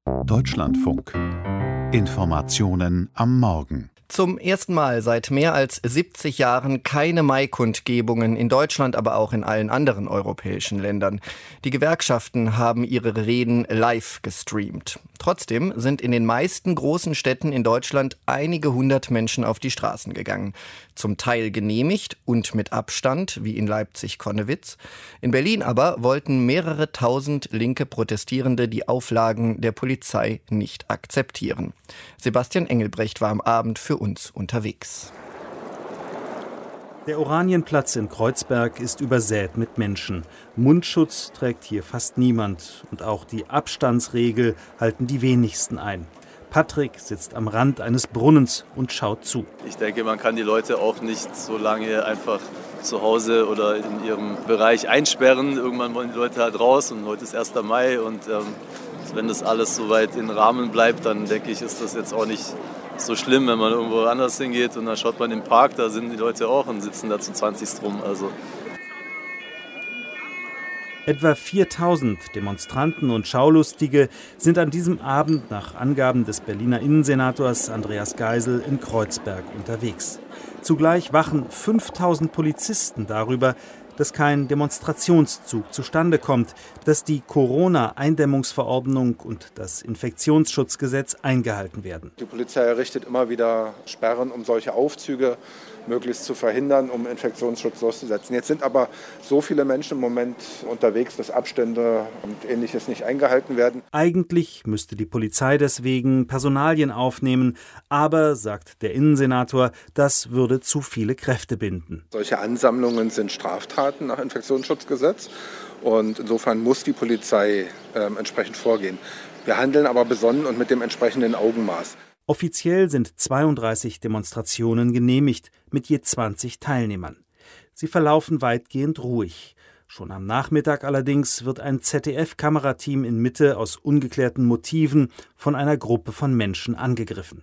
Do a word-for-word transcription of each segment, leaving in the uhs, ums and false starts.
Deutschlandfunk. Informationen am Morgen. Zum ersten Mal seit mehr als siebzig Jahren keine Maikundgebungen in Deutschland, aber auch in allen anderen europäischen Ländern. Die Gewerkschaften haben ihre Reden live gestreamt. Trotzdem sind in den meisten großen Städten in Deutschland einige hundert Menschen auf die Straßen gegangen. Zum Teil genehmigt und mit Abstand, wie in Leipzig-Connewitz. In Berlin aber wollten mehrere tausend linke Protestierende die Auflagen der Polizei nicht akzeptieren. Sebastian Engelbrecht war am Abend für uns unterwegs. Der Oranienplatz in Kreuzberg ist übersät mit Menschen. Mundschutz trägt hier fast niemand und auch die Abstandsregel halten die wenigsten ein. Patrick sitzt am Rand eines Brunnens und schaut zu. Ich denke, man kann die Leute auch nicht so lange einfach zu Hause oder in ihrem Bereich einsperren. Irgendwann wollen die Leute halt raus und heute ist erster Mai und ähm, wenn das alles soweit im Rahmen bleibt, dann denke ich, ist das jetzt auch nicht so schlimm, wenn man irgendwo anders hingeht und dann schaut man im Park, da sind die Leute auch und sitzen da zu zwanzig rum. Also. Etwa viertausend Demonstranten und Schaulustige sind an diesem Abend nach Angaben des Berliner Innensenators Andreas Geisel in Kreuzberg unterwegs. Zugleich wachen fünftausend Polizisten darüber, dass kein Demonstrationszug zustande kommt, dass die Corona-Eindämmungsverordnung und das Infektionsschutzgesetz eingehalten werden. Die Polizei errichtet immer wieder Sperren, um solche Aufzüge möglichst zu verhindern, um Infektionsschutz durchzusetzen. Jetzt sind aber so viele Menschen im Moment unterwegs, dass Abstände und Ähnliches nicht eingehalten werden. Eigentlich müsste die Polizei deswegen Personalien aufnehmen, aber, sagt der Innensenator, das würde zu viele Kräfte binden. Solche Ansammlungen sind Straftaten nach Infektionsschutzgesetz und insofern muss die Polizei äh, entsprechend vorgehen. Wir handeln aber besonnen und mit dem entsprechenden Augenmaß. Offiziell sind zweiunddreißig Demonstrationen genehmigt, mit je zwanzig Teilnehmern. Sie verlaufen weitgehend ruhig. Schon am Nachmittag allerdings wird ein Z D F-Kamerateam in Mitte aus ungeklärten Motiven von einer Gruppe von Menschen angegriffen.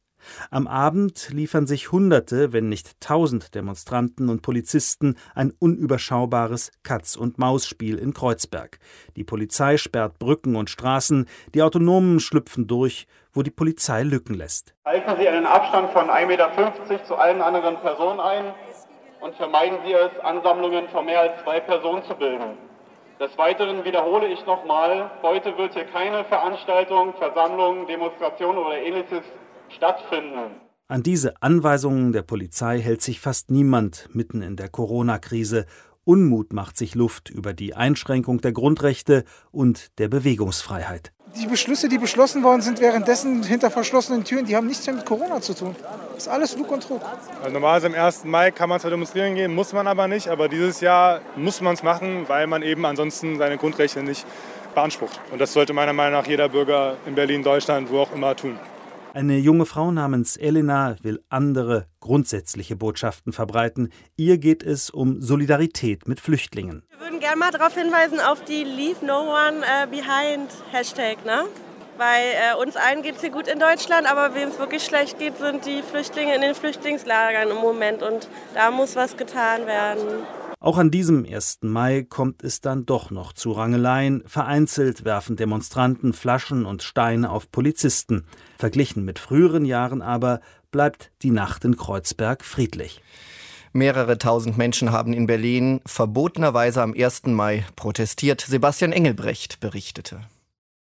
Am Abend liefern sich Hunderte, wenn nicht Tausend Demonstranten und Polizisten ein unüberschaubares Katz-und-Maus-Spiel in Kreuzberg. Die Polizei sperrt Brücken und Straßen, die Autonomen schlüpfen durch, wo die Polizei Lücken lässt. Halten Sie einen Abstand von ein Meter fünfzig zu allen anderen Personen ein und vermeiden Sie es, Ansammlungen von mehr als zwei Personen zu bilden. Des Weiteren wiederhole ich nochmal, heute wird hier keine Veranstaltung, Versammlung, Demonstration oder Ähnliches stattfinden. An diese Anweisungen der Polizei hält sich fast niemand mitten in der Corona-Krise. Unmut macht sich Luft über die Einschränkung der Grundrechte und der Bewegungsfreiheit. Die Beschlüsse, die beschlossen worden sind, währenddessen hinter verschlossenen Türen, die haben nichts mehr mit Corona zu tun. Das ist alles Lug und Trug. Also normalerweise am ersten Mai kann man zwar demonstrieren gehen, muss man aber nicht. Aber dieses Jahr muss man es machen, weil man eben ansonsten seine Grundrechte nicht beansprucht. Und das sollte meiner Meinung nach jeder Bürger in Berlin, Deutschland, wo auch immer tun. Eine junge Frau namens Elena will andere, grundsätzliche Botschaften verbreiten. Ihr geht es um Solidarität mit Flüchtlingen. Wir würden gerne mal darauf hinweisen, auf die Leave No One Behind Hashtag, ne? Weil äh, uns allen geht es hier gut in Deutschland, aber wem es wirklich schlecht geht, sind die Flüchtlinge in den Flüchtlingslagern im Moment. Und da muss was getan werden. Auch an diesem ersten Mai kommt es dann doch noch zu Rangeleien. Vereinzelt werfen Demonstranten Flaschen und Steine auf Polizisten. Verglichen mit früheren Jahren aber bleibt die Nacht in Kreuzberg friedlich. Mehrere tausend Menschen haben in Berlin verbotenerweise am ersten Mai protestiert. Sebastian Engelbrecht berichtete.